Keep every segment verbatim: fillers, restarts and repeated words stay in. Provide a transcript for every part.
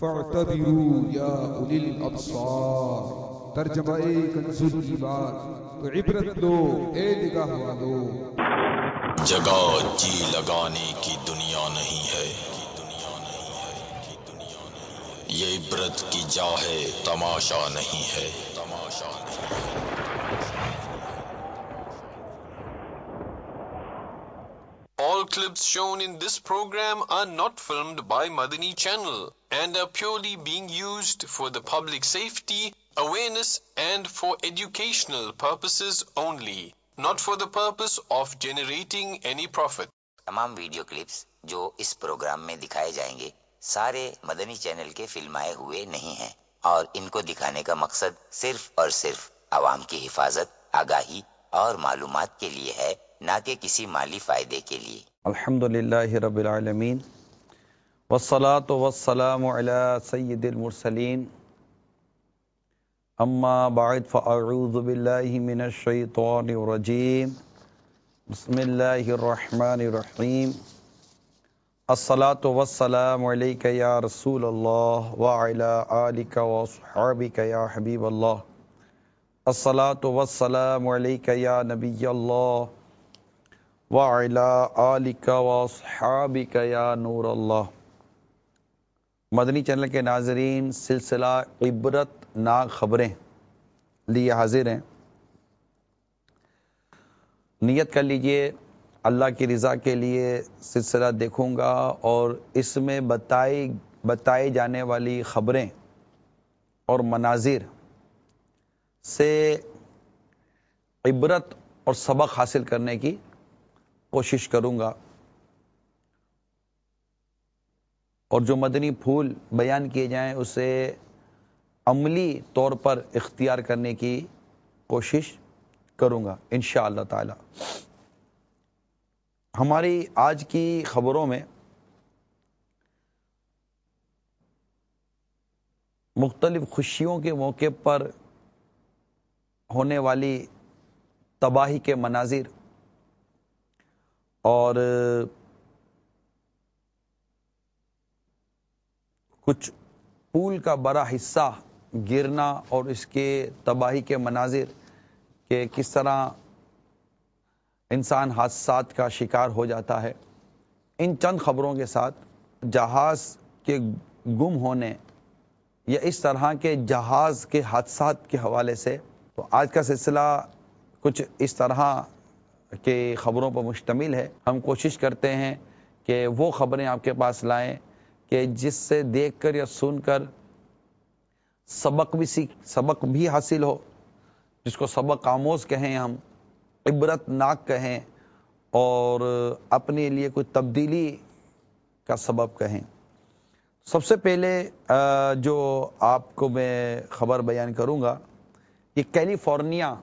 فاعتبروا یا اولی الابصار. ترجمہ کنز الایمان. تو عبرت لو اے نگاہ والو. جگہ جی لگانے کی دنیا نہیں ہے، یہ عبرت کی جا ہے، تماشا نہیں ہے. All clips shown in this program are not filmed by Madani Channel and are purely being used for the public safety, awareness and for educational purposes only, not for the purpose of generating any profit. تمام video clips جو اس programme میں دکھائے جائیں گے سارے مدنی channel کے فلمائے ہوئے نہیں ہیں اور ان کو دکھانے کا مقصد صرف اور صرف عوام کی حفاظت، آگاہی اور معلومات کے لیے ہے، نہ کہ کسی مالی فائدے کے لیے. الحمدللہ رب العالمین والصلاة والسلام علی سید المرسلین. اما بعد فاعوذ باللہ من الشیطان الرجیم. بسم اللہ الرحمن الرحیم. الصلاة والسلام علیک یا رسول اللہ وعلی آلک واصحابک یا حبیب اللہ. الصلاة والسلام علیک یا نبی اللہ وعلی آلک واصحابک یا نور اللہ. مدنی چینل کے ناظرین، سلسلہ عبرت ناک خبریں لیے حاضر ہیں. نیت کر لیجئے اللہ کی رضا کے لیے سلسلہ دیکھوں گا اور اس میں بتائی بتائی جانے والی خبریں اور مناظر سے عبرت اور سبق حاصل کرنے کی کوشش کروں گا، اور جو مدنی پھول بیان کیے جائیں اسے عملی طور پر اختیار کرنے کی کوشش کروں گا انشاءاللہ تعالی. ہماری آج کی خبروں میں مختلف خوشیوں کے موقع پر ہونے والی تباہی کے مناظر اور کچھ پول کا بڑا حصہ گرنا اور اس کے تباہی کے مناظر کہ کس طرح انسان حادثات کا شکار ہو جاتا ہے. ان چند خبروں کے ساتھ جہاز کے گم ہونے یا اس طرح کے جہاز کے حادثات کے حوالے سے تو آج کا سلسلہ کچھ اس طرح کے خبروں پر مشتمل ہے. ہم کوشش کرتے ہیں کہ وہ خبریں آپ کے پاس لائیں کہ جس سے دیکھ کر یا سن کر سبق بھی سیکھ سبق بھی حاصل ہو، جس کو سبق آموز کہیں، ہم عبرت ناک کہیں، اور اپنے لیے کوئی تبدیلی کا سبب کہیں. سب سے پہلے جو آپ کو میں خبر بیان کروں گا، یہ کیلیفورنیا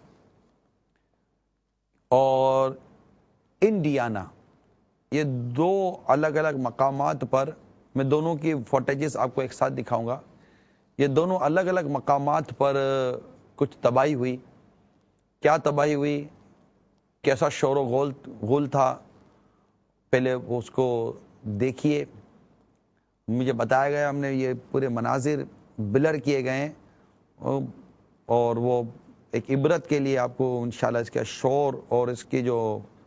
اور انڈیانا، یہ دو الگ الگ مقامات پر، میں دونوں کی فوٹیجز آپ کو ایک ساتھ دکھاؤں گا. یہ دونوں الگ الگ مقامات پر کچھ تباہی ہوئی. کیا تباہی ہوئی، کیسا شور و غول غول تھا، پہلے اس کو دیکھیے. مجھے بتایا گیا، ہم نے یہ پورے مناظر بلر کیے گئے ہیں اور وہ ایک عبرت کے لیے آپ کو انشاءاللہ اس کا شور اور اس کی جو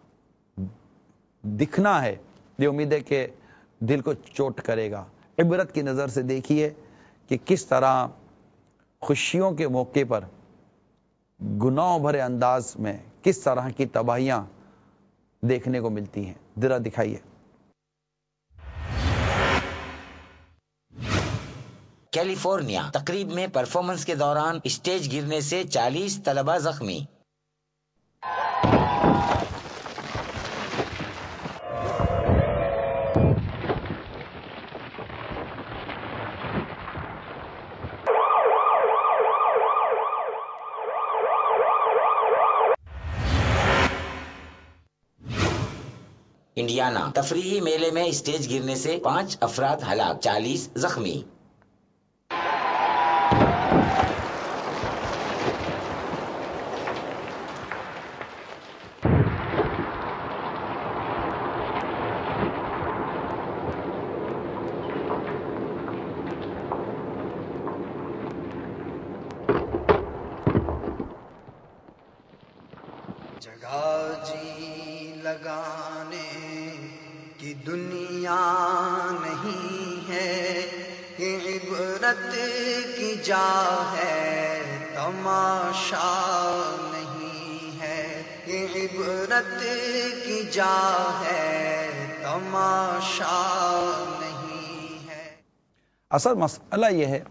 دکھنا ہے یہ امید ہے کہ دل کو چوٹ کرے گا. عبرت کی نظر سے دیکھیے کہ کس طرح خوشیوں کے موقع پر گناہ بھرے انداز میں کس طرح کی تباہیاں دیکھنے کو ملتی ہیں. ذرا دکھائیے. کیلیفورنیا تقریب میں پرفارمنس کے دوران اسٹیج گرنے سے چالیس طلبہ زخمی. انڈیانا تفریحی میلے میں اسٹیج گرنے سے پانچ افراد ہلاک، چالیس زخمی. یہ عبرت کی جا ہے تماشا نہیں ہے، یہ عبرت کی جا ہے تماشا نہیں ہے۔ اصل مسئلہ یہ ہے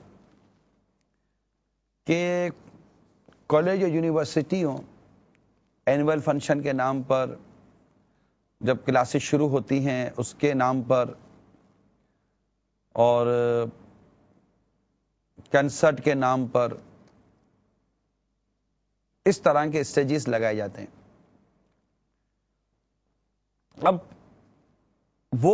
کہ کالج اور یونیورسٹیوں اینول فنکشن کے نام پر جب کلاسز شروع ہوتی ہیں اس کے نام پر اور کنسرٹ کے نام پر اس طرح کے اسٹیجز لگائے جاتے ہیں۔ اب وہ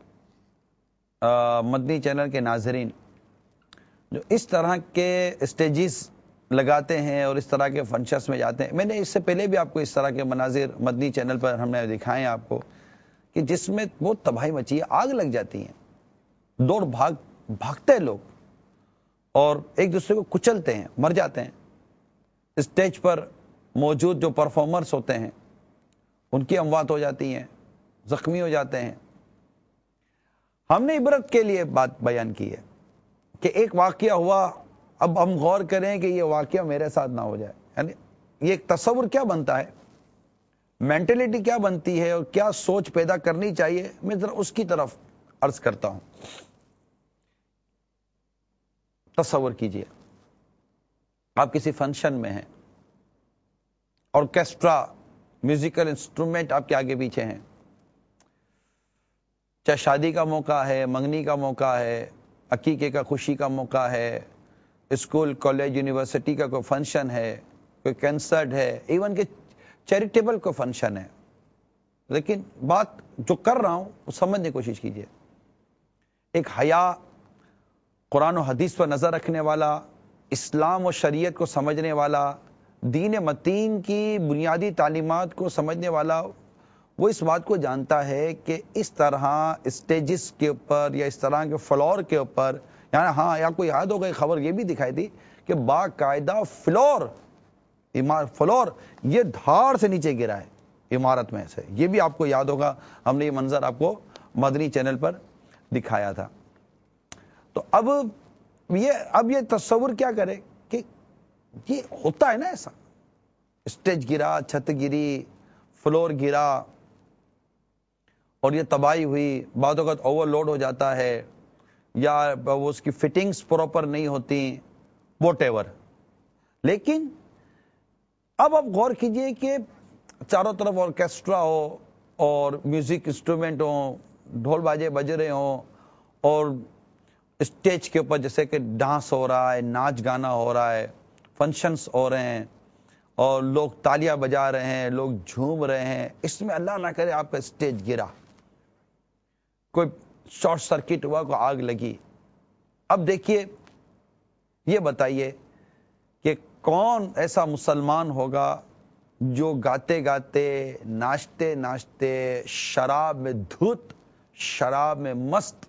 مدنی چینل کے ناظرین جو اس طرح کے اسٹیجز لگاتے ہیں اور اس طرح کے فنکشنز میں جاتے ہیں، میں نے اس سے پہلے بھی آپ کو اس طرح کے مناظر مدنی چینل پر ہم نے دکھائے ہیں آپ کو، کہ جس میں بہت تباہی مچی ہے، آگ لگ جاتی ہیں، دوڑ بھاگ بھاگتے ہیں لوگ اور ایک دوسرے کو کچلتے ہیں، مر جاتے ہیں۔ اسٹیج پر موجود جو پرفارمرز ہوتے ہیں ان کی اموات ہو جاتی ہیں، زخمی ہو جاتے ہیں۔ ہم نے عبرت کے لیے بات بیان کی ہے کہ ایک واقعہ ہوا، اب ہم غور کریں کہ یہ واقعہ میرے ساتھ نہ ہو جائے، یعنی یہ ایک تصور کیا بنتا ہے، مینٹلٹی کیا بنتی ہے اور کیا سوچ پیدا کرنی چاہیے، میں ذرا اس کی طرف عرض کرتا ہوں۔ تصور کیجئے آپ کسی فنکشن میں ہیں، آرکیسٹرا میوزیکل انسٹرومنٹ آپ کے آگے پیچھے ہیں، چاہے شادی کا موقع ہے، منگنی کا موقع ہے، عقیقے کا خوشی کا موقع ہے، اسکول کالج یونیورسٹی کا کوئی فنکشن ہے، کوئی کنسرٹ ہے، ایون کہ چیریٹیبل کوئی فنکشن ہے، لیکن بات جو کر رہا ہوں وہ سمجھنے کی کوشش کیجئے۔ ایک حیا، قرآن و حدیث پر نظر رکھنے والا، اسلام و شریعت کو سمجھنے والا، دین متین کی بنیادی تعلیمات کو سمجھنے والا، وہ اس بات کو جانتا ہے کہ اس طرح اسٹیجز کے اوپر یا اس طرح کے فلور کے اوپر، یعنی ہاں یا کوئی یاد ہو گئی خبر یہ بھی دکھائی دی کہ باقاعدہ فلور فلور یہ دھاڑ سے نیچے گرا ہے عمارت میں سے، یہ بھی آپ کو یاد ہوگا، ہم نے یہ منظر آپ کو مدنی چینل پر دکھایا تھا۔ تو اب یہ اب یہ تصور کیا کرے کہ یہ ہوتا ہے نا ایسا، اسٹیج گرا، چھت گری، فلور گرا اور یہ تباہی ہوئی، بعض اوقات اوور لوڈ ہو جاتا ہے یا وہ اس کی فٹنگز پراپر نہیں ہوتی، واٹ ایور۔ لیکن اب آپ غور کیجئے کہ چاروں طرف آرکیسٹرا ہو اور میوزک انسٹرومنٹ ہوں، ڈھول باجے بج رہے ہوں اور اسٹیج کے اوپر جیسے کہ ڈانس ہو رہا ہے، ناچ گانا ہو رہا ہے، فنکشنز ہو رہے ہیں اور لوگ تالیاں بجا رہے ہیں، لوگ جھوم رہے ہیں، اس میں اللہ نہ کرے آپ کا اسٹیج گرا، کوئی شارٹ سرکٹ ہوا، کوئی آگ لگی۔ اب دیکھیے، یہ بتائیے کہ کون ایسا مسلمان ہوگا جو گاتے گاتے، ناچتے ناچتے، شراب میں دھت، شراب میں مست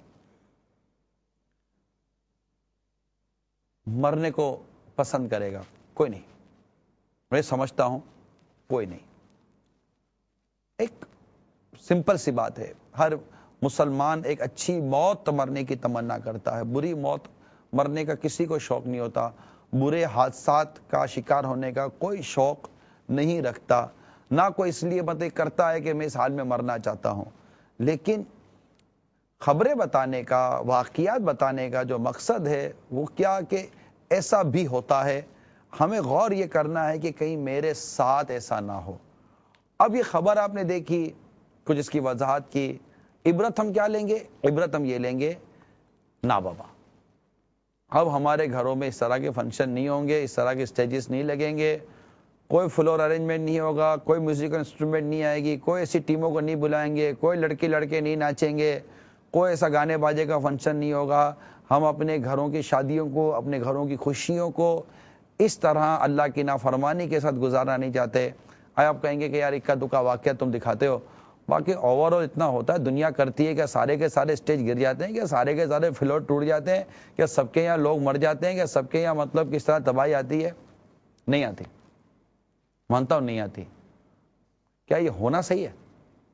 مرنے کو پسند کرے گا؟ کوئی نہیں، میں سمجھتا ہوں کوئی نہیں۔ ایک سمپل سی بات ہے، ہر مسلمان ایک اچھی موت مرنے کی تمنا کرتا ہے، بری موت مرنے کا کسی کو شوق نہیں ہوتا، برے حادثات کا شکار ہونے کا کوئی شوق نہیں رکھتا، نہ کوئی اس لیے مطلب کرتا ہے کہ میں اس حال میں مرنا چاہتا ہوں۔ لیکن خبریں بتانے کا، واقعات بتانے کا جو مقصد ہے وہ کیا کہ ایسا بھی ہوتا ہے، ہمیں غور یہ کرنا ہے کہ کہیں میرے ساتھ ایسا نہ ہو۔ اب یہ خبر آپ نے دیکھی، کچھ اس کی وضاحت کی، عبرت ہم کیا لیں گے؟ عبرت ہم یہ لیں گے، نا بابا اب ہمارے گھروں میں اس طرح کے فنکشن نہیں ہوں گے، اس طرح کے اسٹیجز نہیں لگیں گے، کوئی فلور ارینجمنٹ نہیں ہوگا، کوئی میوزیکل انسٹرومنٹ نہیں آئے گی، کوئی ایسی ٹیموں کو نہیں بلائیں گے، کوئی لڑکی لڑکے نہیں ناچیں گے، کوئی ایسا گانے باجے کا فنکشن نہیں ہوگا۔ ہم اپنے گھروں کی شادیوں کو، اپنے گھروں کی خوشیوں کو اس طرح اللہ کی نافرمانی کے ساتھ گزارنا نہیں چاہتے۔ آئے آپ کہیں گے کہ یار اکا دکا واقعہ تم دکھاتے ہو، باقی اوور آل اتنا ہوتا ہے، دنیا کرتی ہے، کیا سارے کے سارے اسٹیج گر جاتے ہیں؟ کیا سارے کے سارے فلور ٹوٹ جاتے ہیں؟ کیا سب کے یہاں لوگ مر جاتے ہیں؟ کیا سب کے یہاں مطلب کس طرح تباہی آتی ہے؟ نہیں آتی، مانتا ہوں نہیں آتی۔ کیا یہ ہونا صحیح ہے؟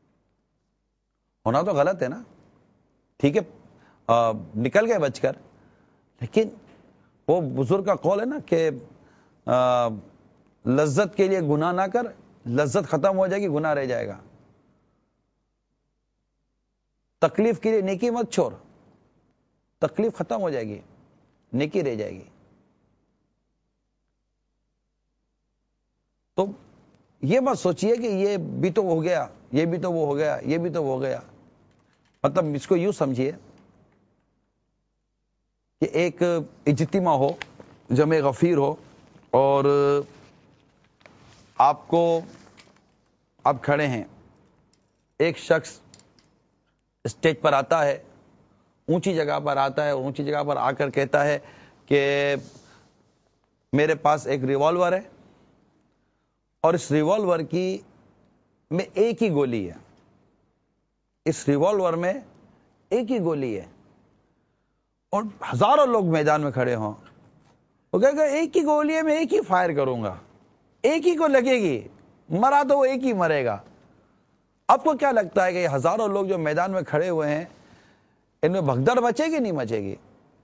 ہونا تو غلط ہے نا۔ ٹھیک ہے، نکل گئے بچ کر، لیکن وہ بزرگ کا قول ہے نا کہ لذت کے لیے گناہ نہ کر، لذت ختم ہو جائے گی، گناہ رہ جائے گا. تکلیف کے لیے نیکی مت چھوڑ، تکلیف ختم ہو جائے گی، نیکی رہ جائے گی. تو یہ مت سوچئے کہ یہ بھی تو ہو گیا، یہ بھی تو وہ ہو گیا، یہ بھی تو وہ ہو گیا. مطلب اس کو یوں سمجھیے کہ ایک اجتماع ہو، جمع غفیر ہو، اور آپ کو آپ کھڑے ہیں، ایک شخص اسٹیج پر آتا ہے، اونچی جگہ پر آتا ہے، اور اونچی جگہ پر آ کر کہتا ہے کہ میرے پاس ایک ریوالور ہے، اور اس ریوالور کی میں ایک ہی گولی ہے، اس ریوالور میں ایک ہی گولی ہے، اور ہزاروں لوگ میدان میں کھڑے ہوں، وہ کہے گا ایک ہی گولی ہے، میں ایک ہی فائر کروں گا، ایک ہی کو لگے گی، مرا تو وہ ایک ہی مرے گا. آپ کو کیا لگتا ہے کہ یہ ہزاروں لوگ جو میدان میں کھڑے ہوئے ہیں، ان میں بھگدڑ مچے گی نہیں مچے گی؟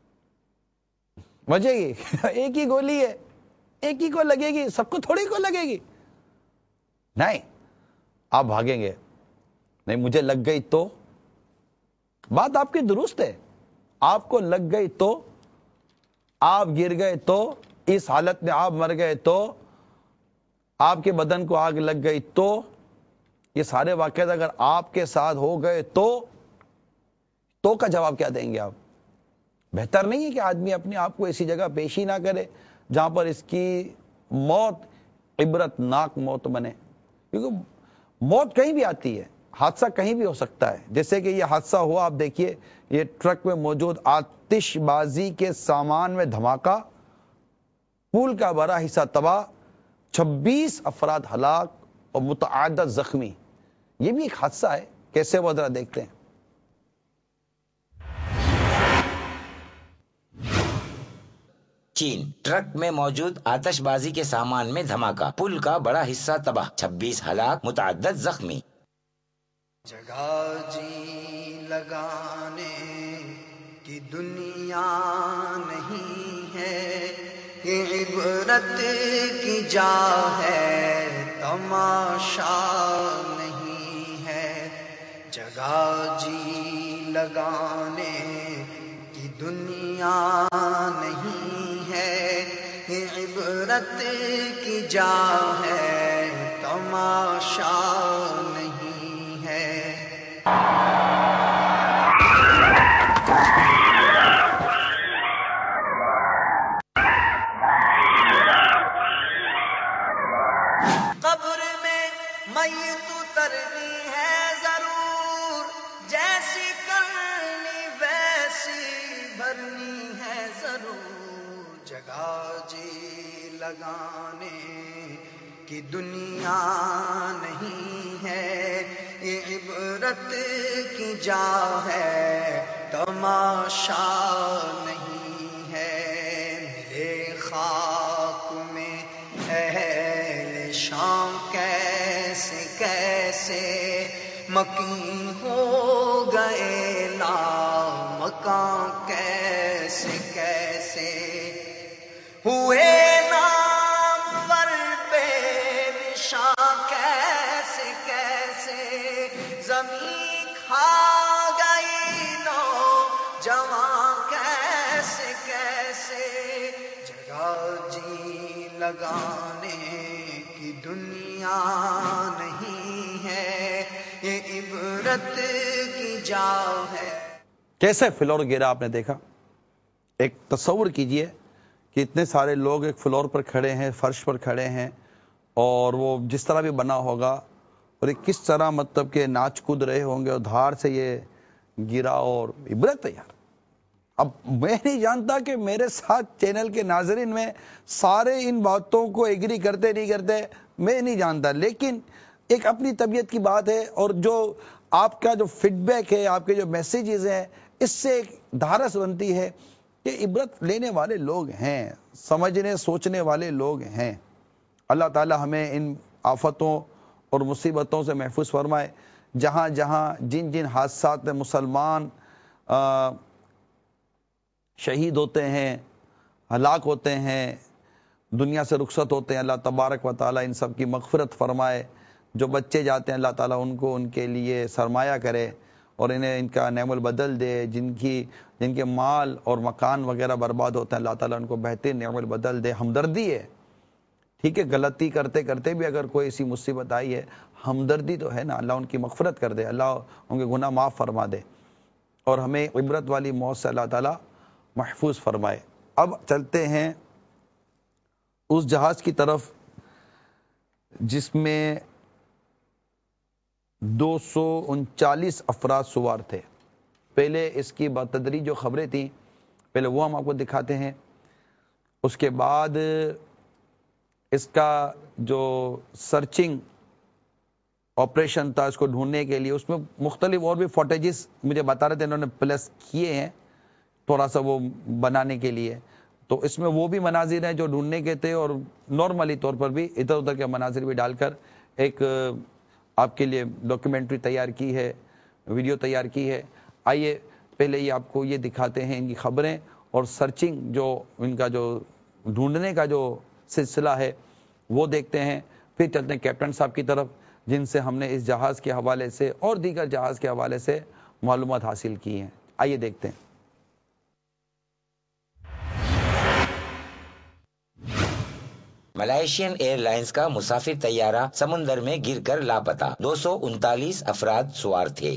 مچے گی. ایک ہی گولی ہے، ایک ہی کو لگے گی، سب کو تھوڑی کو لگے گی. نہیں، آپ بھاگیں گے. نہیں، مجھے لگ گئی تو. بات آپ کی درست ہے، آپ کو لگ گئی تو، آپ گر گئے تو، اس حالت میں آپ مر گئے تو، آپ کے بدن کو آگ لگ گئی تو، یہ سارے واقعات اگر آپ کے ساتھ ہو گئے تو تو کا جواب کیا دیں گے آپ؟ بہتر نہیں ہے کہ آدمی اپنے آپ کو ایسی جگہ پیشی نہ کرے جہاں پر اس کی موت عبرت ناک موت بنے؟ کیونکہ موت کہیں بھی آتی ہے، حادثہ کہیں بھی ہو سکتا ہے. جیسے کہ یہ حادثہ ہوا، آپ دیکھیے، یہ ٹرک میں موجود آتش بازی کے سامان میں دھماکہ، پول کا بڑا حصہ تباہ، چھبیس افراد ہلاک اور متعدد زخمی. یہ بھی ایک حادثہ ہے. کیسے وہ ذرا دیکھتے ہیں. چین، ٹرک میں موجود آتش بازی کے سامان میں دھماکہ، پل کا بڑا حصہ تباہ، چھبیس ہلاک، متعدد زخمی. جگہ جی لگانے کی دنیا نہیں ہے، یہ عبرت کی جا ہے، تماشا نہیں ہے. جگہ جی لگانے کی دنیا نہیں ہے، یہ عبرت کی جا ہے، تماشا نہیں ہے. قبر میں میت اترنی ہے ضرور، جیسی کرنی ویسی بھرنی ہے ضرور. جگہ جی لگانے کی دنیا نہیں ہے، یہ عبرت کی جا ہے، تماشا نہیں ہے. میرے خاک میں اہل شام کیسے کیسے مکین ہو گئے، لا مکان کیسے کیسے ہوئے، نامور بے نشان کیسے کیسے زمین کھا گئی نو جوان کیسے کیسے. جگہ جی لگانے کی دنیا نہیں ہے، یہ عبرت کی جا ہے. کیسے فلور گرا آپ نے دیکھا؟ ایک تصور کیجئے کہ اتنے سارے لوگ ایک فلور پر کھڑے ہیں، فرش پر کھڑے ہیں، اور وہ جس طرح بھی بنا ہوگا، اور ایک کس طرح مطلب کہ ناچ کود رہے ہوں گے، اور دھار سے یہ گرا. اور عبرت ہے یار. اب میں نہیں جانتا کہ میرے ساتھ چینل کے ناظرین میں سارے ان باتوں کو ایگری کرتے نہیں کرتے، میں نہیں جانتا، لیکن ایک اپنی طبیعت کی بات ہے، اور جو آپ کا جو فیڈ بیک ہے، آپ کے جو میسیجز ہیں، اس سے ایک دھارس بنتی ہے کہ عبرت لینے والے لوگ ہیں، سمجھنے سوچنے والے لوگ ہیں. اللہ تعالی ہمیں ان آفتوں اور مصیبتوں سے محفوظ فرمائے. جہاں جہاں جن جن حادثات میں مسلمان شہید ہوتے ہیں، ہلاک ہوتے ہیں، دنیا سے رخصت ہوتے ہیں. اللہ تبارک و تعالیٰ ان سب کی مغفرت فرمائے. جو بچے جاتے ہیں اللہ تعالیٰ ان کو ان کے لیے سرمایہ کرے اور انہیں ان کا نعم البدل دے. جن کی جن کے مال اور مکان وغیرہ برباد ہوتے ہیں اللہ تعالیٰ ان کو بہترین نعم البدل دے. ہمدردی ہے، ٹھیک ہے، غلطی کرتے کرتے بھی اگر کوئی ایسی مصیبت آئی ہے، ہمدردی تو ہے نا. اللہ ان کی مغفرت کر دے، اللہ ان کے گناہ معاف فرما دے اور ہمیں عبرت والی موت سے اللہ تعالیٰ محفوظ فرمائے. اب چلتے ہیں اس جہاز کی طرف جس میں دو سو انچالیس افراد سوار تھے. پہلے اس کی بتدریج جو خبریں تھیں پہلے وہ ہم آپ کو دکھاتے ہیں. اس کے بعد اس کا جو سرچنگ آپریشن تھا اس کو ڈھونڈنے کے لیے، اس میں مختلف اور بھی فوٹیجز مجھے بتا رہے تھے انہوں نے پلس کیے ہیں تھوڑا سا وہ بنانے کے لیے. تو اس میں وہ بھی مناظر ہیں جو ڈھونڈنے کے تھے اور نارملی طور پر بھی ادھر ادھر کے مناظر بھی ڈال کر ایک آپ کے لیے ڈاکیومنٹری تیار کی ہے، ویڈیو تیار کی ہے. آئیے پہلے یہ آپ کو یہ دکھاتے ہیں ان کی خبریں اور سرچنگ جو ان کا جو ڈھونڈنے کا جو سلسلہ ہے وہ دیکھتے ہیں. پھر چلتے ہیں کیپٹن صاحب کی طرف جن سے ہم نے اس جہاز کے حوالے سے اور دیگر جہاز کے حوالے سے معلومات حاصل کی ہیں. آئیے دیکھتے ہیں. ملائیشین ایئر لائنز کا مسافر طیارہ سمندر میں گر کر لاپتہ، دو سو انتالیس افراد سوار تھے.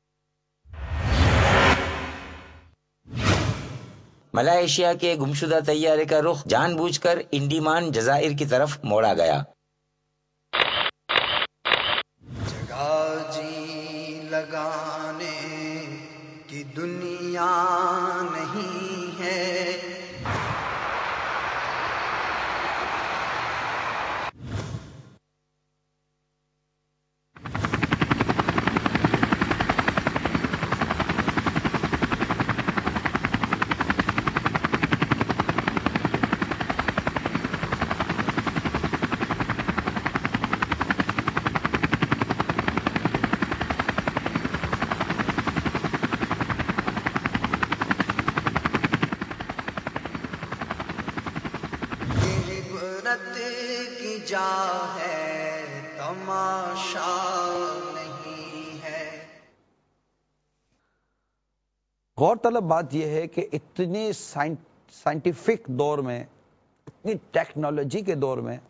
ملائیشیا کے گمشدہ طیارے کا رخ جان بوجھ کر انڈیمان جزائر کی طرف موڑا گیا. جگہ جی لگانے کی دنیا نہیں ہے، کی جا ہے تماشا نہیں ہے. غور طلب بات یہ ہے کہ اتنے سائنٹیفک دور میں، اتنی ٹیکنالوجی کے دور میں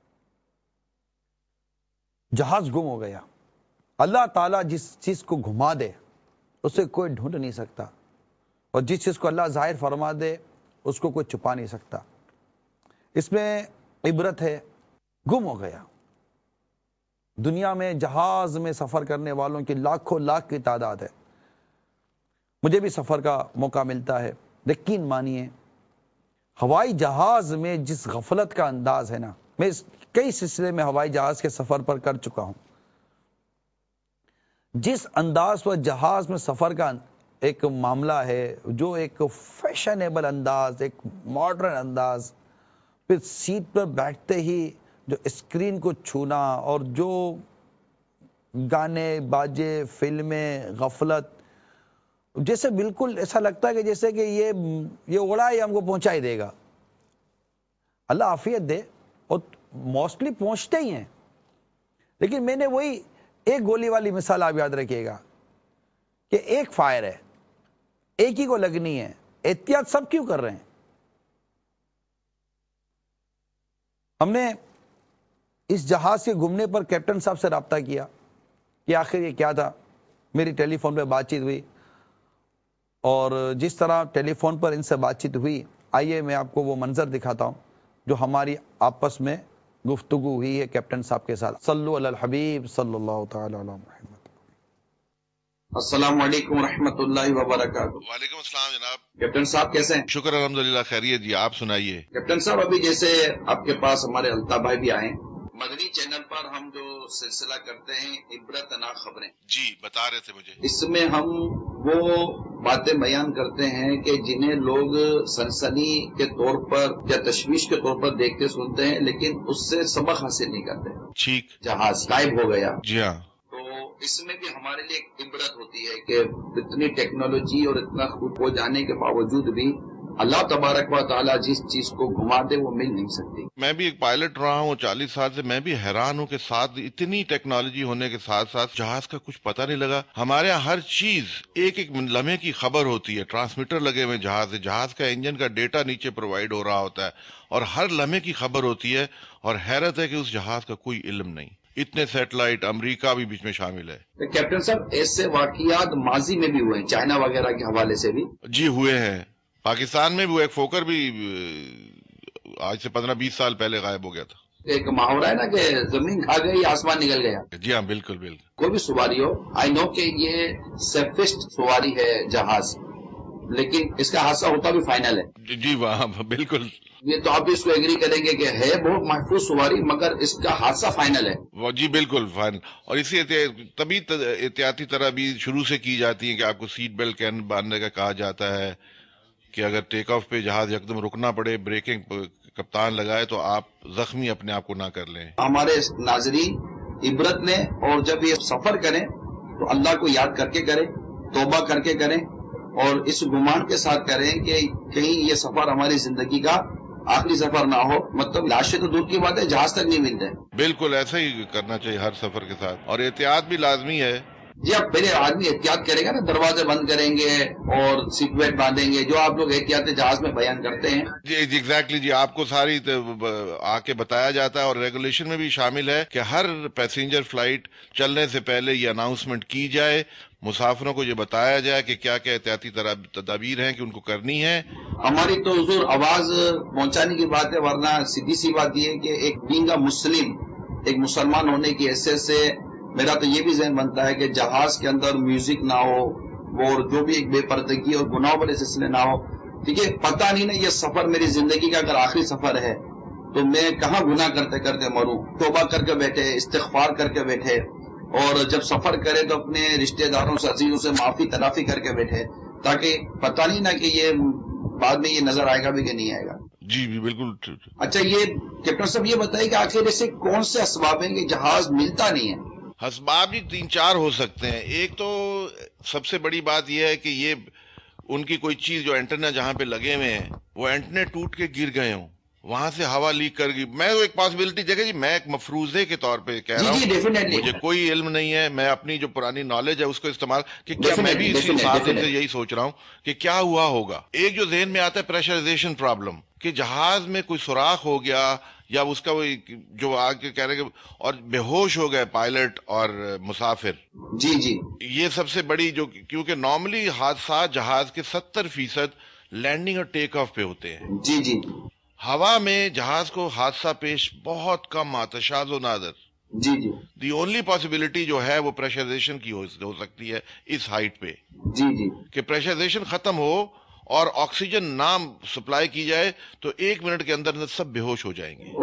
جہاز گم ہو گیا. اللہ تعالیٰ جس چیز کو گھما دے اسے کوئی ڈھونڈ نہیں سکتا اور جس چیز کو اللہ ظاہر فرما دے اس کو کوئی چھپا نہیں سکتا. اس میں عبرت ہے. گم ہو گیا. دنیا میں جہاز میں سفر کرنے والوں کی لاکھوں لاکھ کی تعداد ہے. مجھے بھی سفر کا موقع ملتا ہے. یقین مانیے ہوائی جہاز میں جس غفلت کا انداز ہے نا، میں کئی سلسلے میں ہوائی جہاز کے سفر پر کر چکا ہوں. جس انداز پر جہاز میں سفر کا ایک معاملہ ہے، جو ایک فیشنیبل انداز، ایک ماڈرن انداز، پھر سیٹ پر بیٹھتے ہی جو اسکرین کو چھونا اور جو گانے باجے، فلمیں، غفلت، جیسے بالکل ایسا لگتا ہے کہ جیسے کہ یہ یہ اڑا ہی ہم کو پہنچا ہی دے گا. اللہ عافیت دے، اور موسٹلی پہنچتے ہی ہیں. لیکن میں نے وہی ایک گولی والی مثال آپ یاد رکھیے گا کہ ایک فائر ہے، ایک ہی کو لگنی ہے، احتیاط سب کیوں کر رہے ہیں؟ ہم نے اس جہاز کے گمنے پر کیپٹن صاحب سے رابطہ کیا کہ آخر یہ کیا تھا. میری ٹیلی فون پہ بات چیت ہوئی اور جس طرح ٹیلی فون پر ان سے بات چیت ہوئی، آئیے میں آپ کو وہ منظر دکھاتا ہوں جو ہماری آپس میں گفتگو ہوئی ہے کیپٹن صاحب کے ساتھ. صلو علی الحبیب صلی اللہ تعالی علی محمد. السلام علیکم ورحمۃ اللہ وبرکاتہ. وعلیکم السلام جناب. کیپٹن صاحب کیسے ہیں؟ شکر الحمدللہ خیریت جی، آپ سنائیے. کیپٹن صاحب ابھی جیسے آپ کے پاس ہمارے الطاف بھائی بھی آئے، مدنی چینل پر ہم جو سلسلہ کرتے ہیں عبرت ناک خبریں، جی بتا رہے تھے مجھے، اس میں ہم وہ باتیں بیان کرتے ہیں کہ جنہیں لوگ سنسنی کے طور پر یا تشویش کے طور پر دیکھتے سنتے ہیں لیکن اس سے سبق حاصل نہیں کرتے. ٹھیک. جہاز غائب ہو گیا. جی ہاں. اس میں بھی ہمارے لیے ایک عبرت ہوتی ہے کہ اتنی ٹیکنالوجی اور اتنا خوب ہو جانے کے باوجود بھی اللہ تبارک و تعالیٰ جس چیز کو گھما دے وہ مل نہیں سکتی. میں بھی ایک پائلٹ رہا ہوں چالیس سال سے، میں بھی حیران ہوں کہ ساتھ اتنی ٹیکنالوجی ہونے کے ساتھ ساتھ جہاز کا کچھ پتہ نہیں لگا. ہمارے یہاں ہر چیز ایک ایک لمحے کی خبر ہوتی ہے، ٹرانسمیٹر لگے ہوئے جہاز سے، جہاز کا انجن کا ڈیٹا نیچے پرووائڈ ہو رہا ہوتا ہے اور ہر لمحے کی خبر ہوتی ہے. اور حیرت ہے کہ اس جہاز کا کوئی علم نہیں. اتنے سیٹلائٹ، امریکہ بھی بیچ میں شامل ہے. کیپٹن صاحب ایسے واقعات ماضی میں بھی ہوئے ہیں، چائنا وغیرہ کے حوالے سے بھی. جی ہوئے ہیں، پاکستان میں بھی وہ ایک فوکر بھی آج سے پندرہ بیس سال پہلے غائب ہو گیا تھا. ایک محاورہ ہے نا کہ زمین کھا گئی آسمان نکل گیا. جی ہاں بالکل بالکل. کوئی بھی سواری ہو، آئی نو کہ یہ سیفسٹ سواری ہے جہاز، لیکن اس کا حادثہ ہوتا بھی فائنل ہے. جی وہاں بالکل. یہ تو آپ بھی اس کو ایگری کریں گے کہ ہے بہت محفوظ سواری، مگر اس کا حادثہ فائنل ہے. جی بالکل فائنل. اور اسی تبھی احتیاطی تدابیر شروع سے کی جاتی ہیں کہ آپ کو سیٹ بیلٹ کین باندھنے کا کہا جاتا ہے کہ اگر ٹیک آف پہ جہاز یکدم رکنا پڑے، بریکنگ کپتان لگائے تو آپ زخمی اپنے آپ کو نہ کر لیں. ہمارے ناظرین عبرت لیں اور جب یہ سفر کریں تو اللہ کو یاد کر کے کریں، توبہ کر کے کریں اور اس گمان کے ساتھ کریں کہ کہیں یہ سفر ہماری زندگی کا آخری سفر نہ ہو. مطلب لاشیں تو دور کی بات ہے، جہاز تک نہیں ملتے. بالکل ایسا ہی کرنا چاہیے ہر سفر کے ساتھ، اور احتیاط بھی لازمی ہے. جی اب پہلے آدمی احتیاط کرے گا نا، دروازے بند کریں گے اور سیٹ بیلٹ باندھیں گے، جو آپ لوگ احتیاط جہاز میں بیان کرتے ہیں. جی ایگزیکٹلی جی آپ کو ساری آ کے بتایا جاتا ہے، اور ریگولیشن میں بھی شامل ہے کہ ہر پیسنجر فلائٹ چلنے سے پہلے یہ اناؤنسمنٹ کی جائے، مسافروں کو یہ بتایا جائے کہ کیا کیا احتیاطی تدابیر ہیں کہ ان کو کرنی ہے. ہماری تو حضور آواز پہنچانے کی بات ہے، ورنہ سیدھی سی بات یہ ہے کہ ایک بینگ اے مسلم، ایک مسلمان ہونے کی حیثیت سے میرا تو یہ بھی ذہن بنتا ہے کہ جہاز کے اندر میوزک نہ ہو اور جو بھی ایک بے پردگی اور گناہوں والے سلسلے نہ ہو. ٹھیک ہے، پتہ نہیں نا یہ سفر میری زندگی کا اگر آخری سفر ہے تو میں کہاں گناہ کرتے کرتے مروں. توبہ کر کے بیٹھے، استغفار کر کے بیٹھے، اور جب سفر کرے تو اپنے رشتہ داروں سے، عزیزوں سے معافی تلافی کر کے بیٹھے، تاکہ پتہ نہیں نا کہ یہ بعد میں یہ نظر آئے گا بھی کہ نہیں آئے گا. جی بھی بالکل. اچھا یہ کیپٹن صاحب یہ بتائیے کہ آخر ایسے کون سے اسباب ہیں کہ جہاز ملتا نہیں ہے؟ اسباب بھی تین چار ہو سکتے ہیں. ایک تو سب سے بڑی بات یہ ہے کہ یہ ان کی کوئی چیز جو اینٹنا جہاں پہ لگے ہوئے ہیں وہ اینٹنے ٹوٹ کے گر گئے ہوں، وہاں سے ہوا لیک کر گئی. میں ایک پاسبلٹی دیکھیں جی، میں ایک مفروضے کے طور پہ کہہ رہا ہوں، مجھے کوئی علم نہیں ہے، میں اپنی جو پرانی نالج ہے اس کو استعمال کہ کیا میں بھی اسی ساتھ سے یہی سوچ رہا ہوں کہ کیا ہوا ہوگا. ایک جو ذہن میں آتا ہے پریشرائزیشن پرابلم، کہ جہاز میں کوئی سوراخ ہو گیا یا اس کا وہی جو آگے کہہ رہے اور بے ہوش ہو گئے پائلٹ اور مسافر. جی جی یہ سب سے بڑی جو، کیونکہ نارملی حادثات جہاز کے ستر فیصد لینڈنگ اور ٹیک آف پہ ہوتے ہیں. جی جی ہوا میں جہاز کو حادثہ پیش بہت کم آتا، شاذ و نادر. جی جی دی اونلی پاسبلٹی جو ہے وہ پریشرائزیشن کی ہو سکتی ہے اس ہائٹ پہ. جی جی کہ پریشرائزیشن ختم ہو اور آکسیجن نہ سپلائی کی جائے تو ایک منٹ کے اندر اندر سب بے ہوش ہو جائیں گے.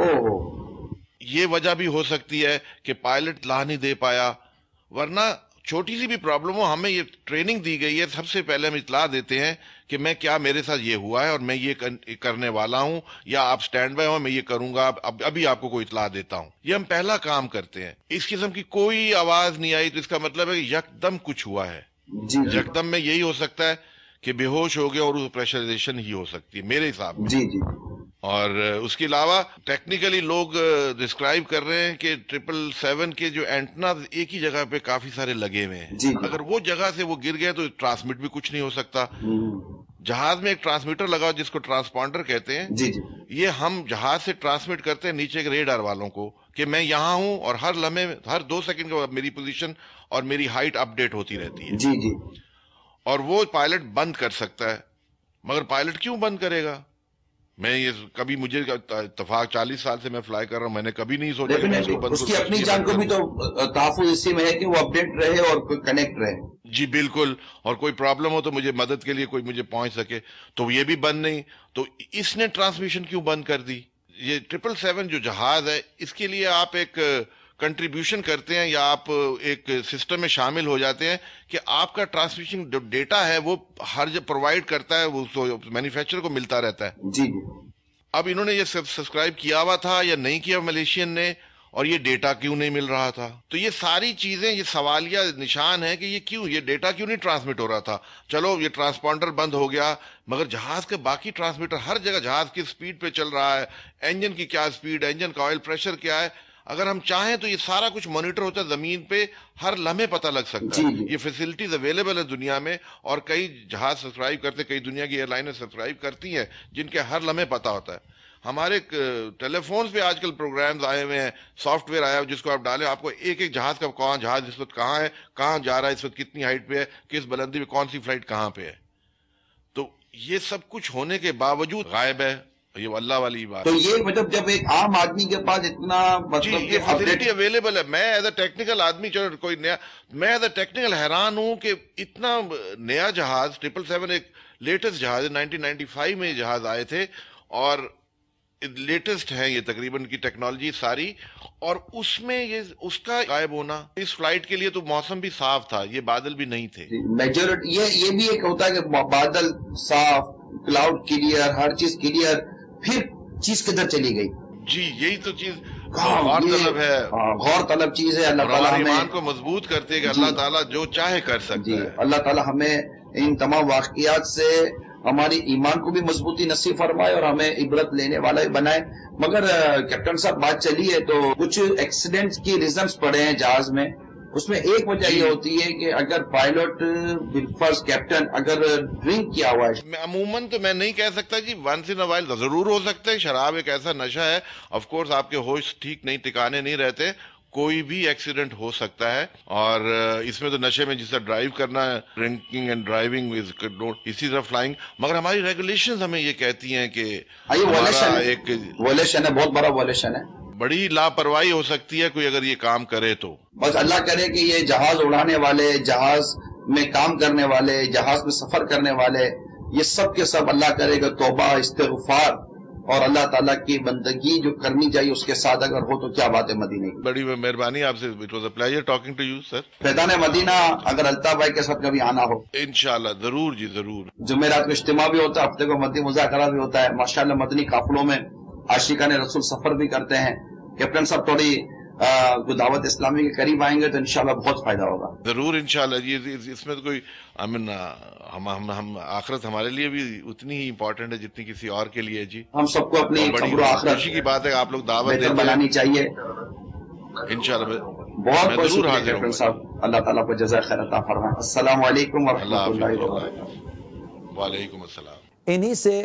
یہ وجہ بھی ہو سکتی ہے کہ پائلٹ لا نہیں دے پایا. ورنہ چھوٹی سی بھی پرابلم ہو، ہمیں یہ ٹریننگ دی گئی ہے، سب سے پہلے ہم اطلاع دیتے ہیں کہ میں کیا میرے ساتھ یہ ہوا ہے اور میں یہ کرنے والا ہوں، یا آپ سٹینڈ بائی ہوں میں یہ کروں گا، اب ابھی آپ کو کوئی اطلاع دیتا ہوں. یہ ہم پہلا کام کرتے ہیں. اس قسم کی کوئی آواز نہیں آئی تو اس کا مطلب ہے کہ یکدم کچھ ہوا ہے. یکدم میں یہی ہو سکتا ہے کہ بے ہوش ہو گیا اور پریشرائزیشن ہی ہو سکتی ہے میرے حساب میں. جی جی اور اس کے علاوہ ٹیکنیکلی لوگ ڈسکرائب کر رہے ہیں کہ ٹریپل سیون کے جو اینٹنا ایک ہی جگہ پہ کافی سارے لگے ہوئے ہیں. جی اگر وہ جگہ سے وہ گر گئے تو ٹرانسمٹ بھی کچھ نہیں ہو سکتا. جہاز میں ایک ٹرانسمیٹر لگا جس کو ٹرانسپونڈر کہتے ہیں. جی جی یہ ہم جہاز سے ٹرانسمٹ کرتے ہیں نیچے کے ریڈار والوں کو کہ میں یہاں ہوں، اور ہر لمحے ہر دو سیکنڈ کے بعد میری پوزیشن اور میری ہائٹ اپ ڈیٹ ہوتی رہتی ہے. جی جی اور وہ پائلٹ بند کر سکتا ہے. مگر پائلٹ کیوں بند کرے گا؟ میں یہ کبھی، مجھے اتفاق چالیس سال سے میں فلائی کر رہا ہوں، میں نے کبھی نہیں سوچا کہ میں اس کو بند اس کی اپنی جان کو بھی تو تحفظ اسی میں ہے کہ وہ اپڈیٹ رہے اور کنیکٹ رہے. جی بالکل. اور کوئی پرابلم ہو تو مجھے مدد کے لیے کوئی مجھے پہنچ سکے. تو یہ بھی بند نہیں، تو اس نے ٹرانسمیشن کیوں بند کر دی؟ یہ ٹریپل سیون جو جہاز ہے اس کے لیے آپ ایک کنٹریبیوشن کرتے ہیں یا آپ ایک سسٹم میں شامل ہو جاتے ہیں کہ آپ کا ٹرانسمیشن جو ڈیٹا ہے وہ ہر جب پرووائڈ کرتا ہے وہ مینوفیکچرر کو ملتا رہتا ہے. جی اب انہوں نے یہ سبسکرائب کیا ہوا تھا یا نہیں کیا ملیشین نے، اور یہ ڈیٹا کیوں نہیں مل رہا تھا؟ تو یہ ساری چیزیں یہ سوالیہ نشان ہے کہ یہ کیوں یہ ڈیٹا کیوں نہیں ٹرانسمٹ ہو رہا تھا. چلو یہ ٹرانسپونڈر بند ہو گیا، مگر جہاز کے باقی ٹرانسمیٹر ہر جگہ جہاز کی سپیڈ پہ چل رہا ہے، انجن کی کیا سپیڈ ہے، انجن کا آئل پریشر کیا ہے. اگر ہم چاہیں تو یہ سارا کچھ مانیٹر ہوتا ہے، زمین پہ ہر لمحے پتہ لگ سکتا ہے. یہ فیسلٹیز اویلیبل ہے دنیا میں، اور کئی جہاز سبسکرائب کرتے، کئی دنیا کی ایئر لائنیں سبسکرائب کرتی ہیں جن کے ہر لمحے پتہ ہوتا ہے. ہمارے ٹیلی فونز پہ آج کل پروگرامز آئے ہوئے ہیں، سافٹ ویئر آیا ہے جس کو آپ ڈالیں، آپ کو ایک ایک جہاز کا کہاں جہاز اس وقت کہاں ہے، کہاں جا رہا ہے اس وقت، کتنی ہائٹ پہ ہے، کس بلندی پہ، کون سی فلائٹ کہاں پہ ہے. تو یہ سب کچھ ہونے کے باوجود غائب ہے. یہ اللہ والی بات. تو یہ مطلب جب ایک عام آدمی کے پاس اتنا مطلب یہ فیسلٹی اویلیبل ہے، میں ایز اے ٹیکنیکل آدمی، چلو کوئی نیا، میں ایز اے ٹیکنیکل حیران ہوں کہ اتنا نیا جہاز ٹریپل سیون ایک لیٹسٹ جہاز ہے، نائنٹین نائنٹی فائیو میں یہ جہاز آئے تھے اور لیٹسٹ ہے یہ تقریباً کی ٹیکنالوجی ساری، اور اس میں یہ اس کا غائب ہونا. اس فلائٹ کے لیے تو موسم بھی صاف تھا، یہ بادل بھی نہیں تھے. میجورٹی یہ یہ بھی ایک ہوتا ہے کہ بادل صاف، کلاؤڈ کلیئر، ہر چیز کلیئر، پھر چیز کدھر چلی گئی. جی یہی تو چیز غور طلب ہے، غور طلب چیز ہے. اللہ تعالیٰ ایمان کو مضبوط کرتے کہ اللہ تعالیٰ جو چاہے کر سکتا ہے. اللہ تعالیٰ ہمیں ان تمام واقعات سے ہماری ایمان کو بھی مضبوطی نصیب فرمائے اور ہمیں عبرت لینے والا بھی بنائے. مگر کیپٹن صاحب بات چلی ہے تو کچھ ایکسیڈنٹس کی ریزنز پڑے ہیں جہاز میں. اس میں ایک وجہ یہ ہوتی ہے کہ اگر پائلٹ فرسٹ کیپٹن اگر ڈرنک کیا ہوا ہے، عموماً تو میں نہیں کہہ سکتا جی، ونس ان وائل ضرور ہو سکتا ہے. شراب ایک ایسا نشہ ہے، آف کورس آپ کے ہوش ٹھیک نہیں، ٹکانے نہیں رہتے، کوئی بھی ایکسیڈنٹ ہو سکتا ہے. اور اس میں تو نشے میں جسے ڈرائیو کرنا ہے، ڈرنکنگ اینڈ ڈرائیونگ اسی طرح فلائنگ. مگر ہماری ریگولیشنز ہمیں یہ کہتی ہیں کہ ہمارا ایک وائلیشن ہے، بہت بڑا وائلیشن ہے، بڑی لاپرواہی ہو سکتی ہے کوئی اگر یہ کام کرے تو. بس اللہ کرے کہ یہ جہاز اڑانے والے، جہاز میں کام کرنے والے، جہاز میں سفر کرنے والے، یہ سب کے سب اللہ کرے گا توبہ، استغفار اور اللہ تعالیٰ کی بندگی جو کرنی چاہیے اس کے ساتھ اگر ہو تو کیا بات ہے مدینے کی. بڑی مہربانی آپ سے. It was a pleasure talking to you sir. Faizan Madina اگر الطاف بھائی کے ساتھ کبھی آنا ہو انشاءاللہ ضرور جی ضرور. جمعرات کو اجتماع بھی ہوتا ہے، ہفتے کو مدنی مذاکرہ بھی ہوتا ہے. ماشاءاللہ مدنی قافلوں میں عاشقان رسول سفر بھی کرتے ہیں. کیپٹن صاحب تھوڑی دعوت اسلامی کے قریب آئیں گے تو انشاءاللہ بہت فائدہ ہوگا. ضرور انشاءاللہ جی. اس میں تو کوئی ہم ہم ہم آخرت ہمارے لیے بھی اتنی ہی امپورٹنٹ ہے جتنی کسی اور کے لیے. جی ہم سب کو اپنی بڑی خوشی کی بات ہے آپ لوگ دعوت دیتے بنانی چاہیے. انشاءاللہ بہت بہت شکریہ کیپٹن صاحب. اللہ تعالیٰ کو جزائے خیر عطا فرمائے. السلام علیکم ورحمۃ اللہ وبرکاتہ. وعلیکم السلام. انہی سے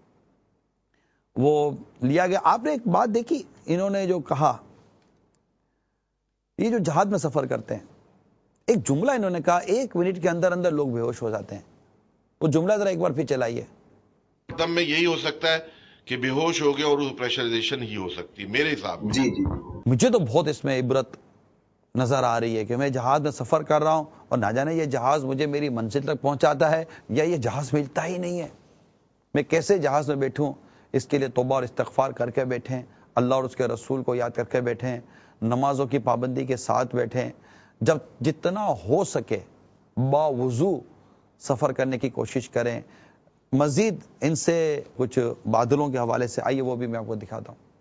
وہ لیا گیا. آپ نے ایک بات دیکھی، انہوں نے جو کہا، یہ جو جہاز میں سفر کرتے ہیں، ایک جملہ انہوں نے کہا ایک منٹ کے اندر اندر لوگ بے ہوش ہو جاتے ہیں. وہ جملہ ذرا ایک بار پھر چلائیے. تب میں یہی ہو سکتا ہے کہ بے ہوش ہو گیا اور پریشرائزیشن ہی ہو سکتی ہے میرے حساب میں. جی جی مجھے تو بہت اس میں عبرت نظر آ رہی ہے کہ میں جہاز میں سفر کر رہا ہوں اور نہ جانے یہ جہاز مجھے میری منزل تک پہنچاتا ہے یا یہ جہاز ملتا ہی نہیں ہے. میں کیسے جہاز میں بیٹھوں؟ اس کے لیے توبہ اور استغفار کر کے بیٹھیں، اللہ اور اس کے رسول کو یاد کر کے بیٹھیں، نمازوں کی پابندی کے ساتھ بیٹھیں. جب جتنا ہو سکے باوضو سفر کرنے کی کوشش کریں. مزید ان سے کچھ بادلوں کے حوالے سے آئیے وہ بھی میں آپ کو دکھاتا ہوں.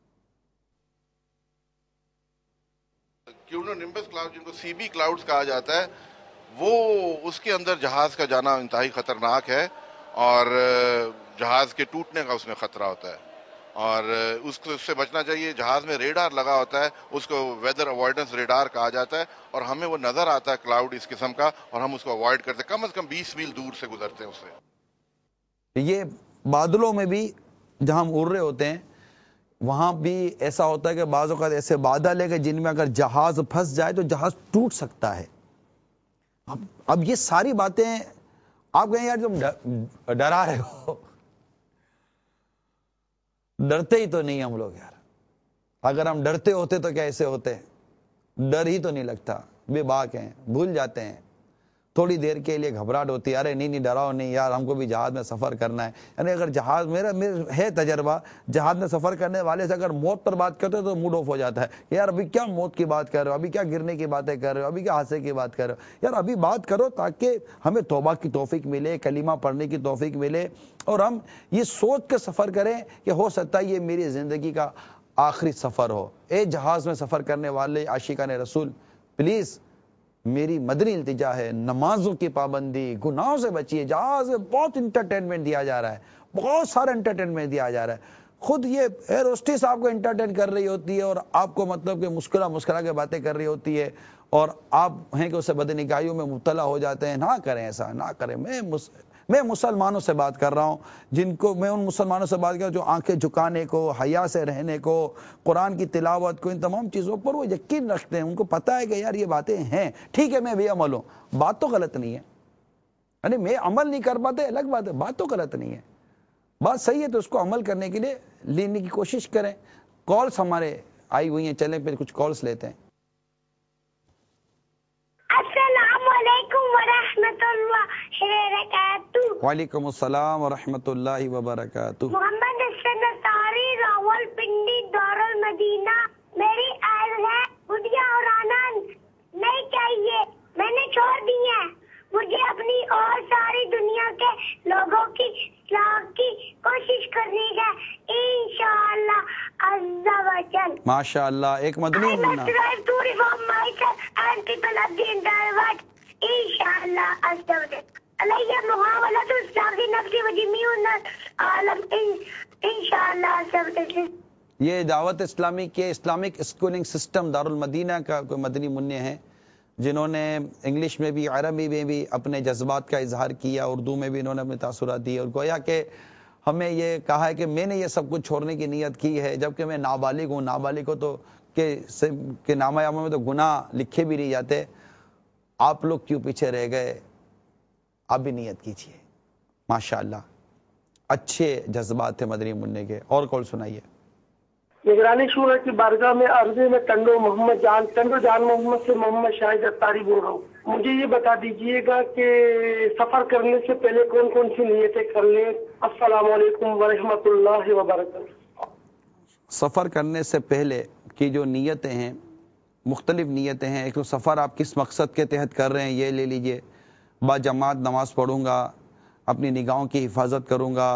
کیومولونمبس کلاؤڈ جن کو سی بی کلاؤڈز کہا جاتا ہے، وہ اس کے اندر جہاز کا جانا انتہائی خطرناک ہے اور جہاز کے ٹوٹنے کا اس میں خطرہ ہوتا ہے اور اس کو اس سے بچنا چاہیے. جہاز میں ریڈار لگا ہوتا ہے، اس کو ویدر اوائڈنس ریڈار کہا جاتا ہے اور ہمیں وہ نظر آتا ہے کلاؤڈ اس قسم کا اور ہم اس کو اوائڈ کرتے ہیں. کم از کم بیس میل دور سے گزرتے ہیں اس سے. یہ بادلوں میں بھی جہاں ہم اڑ رہے ہوتے ہیں وہاں بھی ایسا ہوتا ہے کہ بعض اوقات ایسے بادل ہے کہ جن میں اگر جہاز پھنس جائے تو جہاز ٹوٹ سکتا ہے. اب اب یہ ساری باتیں آپ کہیں یار تم ڈرا رہے ہو، ڈرتے ہی تو نہیں ہم لوگ یار. اگر ہم ڈرتے ہوتے تو کیسے ہوتے؟ ڈر ہی تو نہیں لگتا، بے باک ہیں، بھول جاتے ہیں. تھوڑی دیر کے لیے گھبراہٹ ہوتی ہے، ارے نہیں نہیں ڈراؤ نہیں یار، ہم کو بھی جہاز میں سفر کرنا ہے. یعنی اگر جہاز میرا ہے تجربہ، جہاز میں سفر کرنے والے سے اگر موت پر بات کرتے تو موڈ آف ہو جاتا ہے. یار ابھی کیا موت کی بات کر رہے ہو، ابھی کیا گرنے کی باتیں کر رہے ہو، ابھی کیا حادثے کی بات کر رہے ہو. یار ابھی بات کرو تاکہ ہمیں توبہ کی توفیق ملے، کلمہ پڑھنے کی توفیق ملے اور ہم یہ سوچ کے سفر کریں کہ ہو سکتا ہے یہ میری زندگی کا آخری سفر ہو. اے جہاز میں سفر کرنے والے عاشقان رسول، پلیز میری مدنی التجا ہے، نمازوں کی پابندی، گناہوں سے بچیے. جہاز میں بہت انٹرٹینمنٹ دیا جا رہا ہے، بہت سارا انٹرٹینمنٹ دیا جا رہا ہے. خود یہ ایئر ہوسٹس آپ کو انٹرٹین کر رہی ہوتی ہے اور آپ کو مطلب کہ مسکرا مسکرا کے باتیں کر رہی ہوتی ہے، اور آپ ہیں کہ اسے بدنگاہیوں میں مبتلا ہو جاتے ہیں. نہ کریں ایسا، نہ کریں. میں مس... میں مسلمانوں سے بات کر رہا ہوں، جن کو میں ان مسلمانوں سے بات کر رہا ہوں جو آنکھیں جھکانے کو، حیا سے رہنے کو، قرآن کی تلاوت کو، ان تمام چیزوں پر وہ یقین رکھتے ہیں. ان کو پتا ہے کہ یار یہ باتیں ہیں، ٹھیک ہے میں بے عمل ہوں، بات تو غلط نہیں ہے. یعنی میں عمل نہیں کر پاتے الگ بات ہے، بات تو غلط نہیں ہے، بات صحیح ہے. تو اس کو عمل کرنے کے لیے لینے کی کوشش کریں. کالس ہمارے آئی ہوئی ہیں، چلیں پھر کچھ کالس لیتے ہیں. السلام علیکم ورحمۃ اللہ وبرکاتہ. وعلیکم السلام ورحمۃ اللہ وبرکاتہ. محمد حسن اطاری، راول پنڈی، دارالمدینہ. میری عرض ہے گڈیا اور آنند نہیں چاہیے، میں نے چھوڑ دی ہیں. مجھے اپنی اور ساری دنیا کے لوگوں کی اصلاح کی کوشش کرنی ہے انشاءاللہ عز و جل. ماشاء اللہ. ایک مدنی I must strive to reform myself and people of the entire world انشاءاللہ عز و جل. علیہ محاولۃ الصاغی نفسی و جمیع العالم انشاءاللہ عز و جل. یہ دعوت اسلامی کے اسلامک اسکولنگ سسٹم دارالمدینہ کا کوئی مدنی منع ہے، جنہوں نے انگلش میں بھی عربی میں بھی اپنے جذبات کا اظہار کیا، اردو میں بھی انہوں نے اپنے تاثرات دیے، اور گویا کہ ہمیں یہ کہا ہے کہ میں نے یہ سب کچھ چھوڑنے کی نیت کی ہے، جبکہ میں نابالغ ہوں. نابالغ کو تو کہ نامہ اعمال میں تو گناہ لکھے بھی نہیں جاتے. آپ لوگ کیوں پیچھے رہ گئے؟ آپ بھی نیت کیجیے. ماشاءاللہ اچھے جذبات تھے مدنی منع کے. اور کال سنائیے. نگرانی شورا کی بارگاہ میں عرضے میں ٹنڈو محمد جان ٹنڈو جان محمد سے محمد شاہد اطاری بول رہا ہوں. مجھے یہ بتا دیجئے گا کہ سفر کرنے سے پہلے کون کون سی نیتیں کر لیں. السلام علیکم ورحمۃ اللہ وبرکاتہ. سفر کرنے سے پہلے کی جو نیتیں ہیں، مختلف نیتیں ہیں. ایک تو سفر آپ کس مقصد کے تحت کر رہے ہیں یہ لے لیجئے. با جماعت نماز پڑھوں گا، اپنی نگاہوں کی حفاظت کروں گا،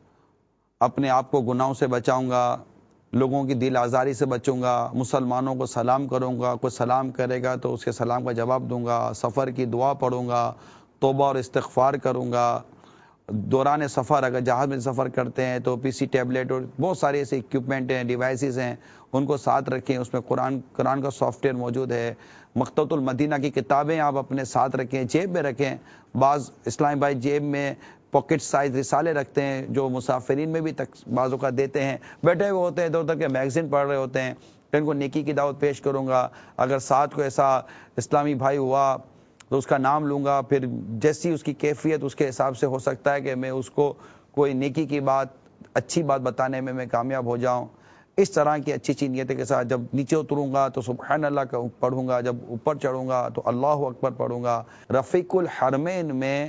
اپنے آپ کو گناہوں سے بچاؤں گا، لوگوں کی دل آزاری سے بچوں گا، مسلمانوں کو سلام کروں گا، کوئی سلام کرے گا تو اس کے سلام کا جواب دوں گا، سفر کی دعا پڑھوں گا، توبہ اور استغفار کروں گا. دوران سفر اگر جہاز میں سفر کرتے ہیں تو پی سی ٹیبلیٹ اور بہت سارے ایسے اکوپمنٹ ہیں، ڈیوائسز ہیں، ان کو ساتھ رکھیں. اس میں قرآن قرآن کا سافٹ ویئر موجود ہے. مکتبۃ المدینہ کی کتابیں آپ اپنے ساتھ رکھیں، جیب میں رکھیں. بعض اسلام بھائی جیب میں پاکٹ سائز رسالے رکھتے ہیں جو مسافرین میں بھی تک بعضوں کا دیتے ہیں. بیٹھے ہوئے ہوتے ہیں ادھر ادھر کے میگزین پڑھ رہے ہوتے ہیں، پھر ان کو نیکی کی دعوت پیش کروں گا. اگر ساتھ کو ایسا اسلامی بھائی ہوا تو اس کا نام لوں گا، پھر جیسی اس کی کیفیت اس کے حساب سے ہو سکتا ہے کہ میں اس کو کوئی نیکی کی بات، اچھی بات بتانے میں میں کامیاب ہو جاؤں. اس طرح کی اچھی اچھی نیتیں کے ساتھ جب نیچے اتروں گا تو سبحان اللہ کا پڑھوں گا، جب اوپر چڑھوں گا تو اللہ اکبر پڑھوں گا. رفیق الحرمین میں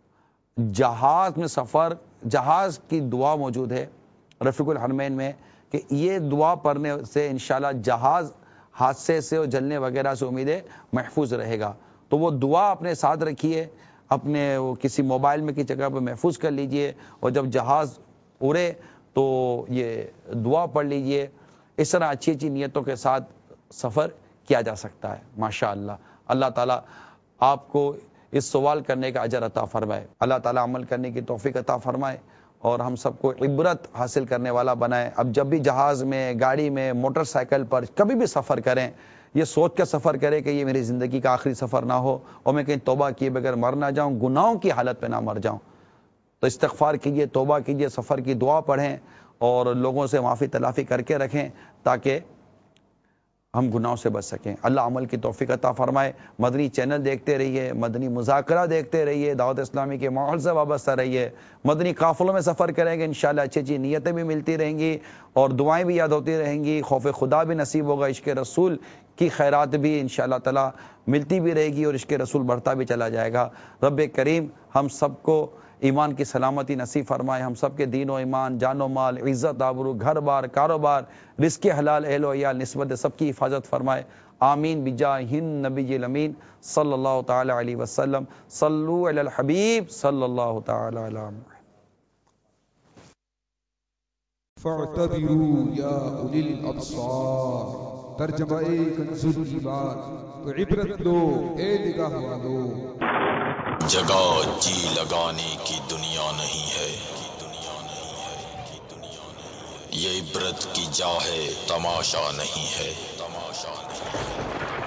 جہاز میں سفر، جہاز کی دعا موجود ہے رفیق الحرمین میں کہ یہ دعا پڑھنے سے انشاءاللہ جہاز حادثے سے اور جلنے وغیرہ سے امید ہے محفوظ رہے گا. تو وہ دعا اپنے ساتھ رکھیے، اپنے وہ کسی موبائل میں کی جگہ پہ محفوظ کر لیجئے، اور جب جہاز اڑے تو یہ دعا پڑھ لیجئے. اس طرح اچھی اچھی نیتوں کے ساتھ سفر کیا جا سکتا ہے. ماشاءاللہ اللہ تعالیٰ آپ کو اس سوال کرنے کا اجر عطا فرمائے. اللہ تعالیٰ عمل کرنے کی توفیق عطا فرمائے اور ہم سب کو عبرت حاصل کرنے والا بنائے. اب جب بھی جہاز میں، گاڑی میں، موٹر سائیکل پر کبھی بھی سفر کریں، یہ سوچ کر سفر کرے کہ یہ میری زندگی کا آخری سفر نہ ہو اور میں کہیں توبہ کیے بغیر مر نہ جاؤں، گناہوں کی حالت میں نہ مر جاؤں. تو استغفار کیجئے، توبہ کیجئے، سفر کی دعا پڑھیں اور لوگوں سے معافی تلافی کر کے رکھیں تاکہ ہم گناہوں سے بچ سکیں. اللہ عمل کی توفیق عطا فرمائے. مدنی چینل دیکھتے رہیے، مدنی مذاکرہ دیکھتے رہیے، دعوت اسلامی کے ماحول سے وابستہ رہیے. مدنی قافلوں میں سفر کریں گے انشاءاللہ اچھی اچھی نیتیں بھی ملتی رہیں گی اور دعائیں بھی یاد ہوتی رہیں گی، خوف خدا بھی نصیب ہوگا، عشق رسول کی خیرات بھی انشاءاللہ تعالی ملتی بھی رہے گی اور عشق رسول بڑھتا بھی چلا جائے گا. رب کریم ہم سب کو ایمان کی سلامتی نصیب فرمائے، ہم سب کے دین و ایمان، جان و مال، عزت آبرو، گھر بار، کاروبار، رزق حلال، اہل و عیال، نسبت سب کی حفاظت فرمائے. آمین بجاہ النبی الامین صلی اللہ تعالی علیہ وسلم. صلو علی الحبیب صلی اللہ تعالی علیہ وسلم. فاعتبروا یا اولی الابصار، ترجمہ کنز الایمان، تو عبرت لو اے نگاہ والو۔ جگہ جی لگانے کی دنیا نہیں ہے، یہ عبرت کی جا ہے، تماشا نہیں ہے۔